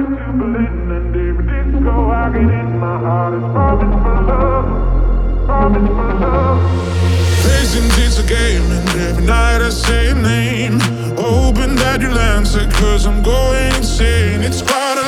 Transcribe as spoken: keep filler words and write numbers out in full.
to Berlin and every disco I get in my heart is robbing for love, robbing for love. Patience it's a game and every night I say your name, hoping that you'll answer 'cause I'm going insane. It's quite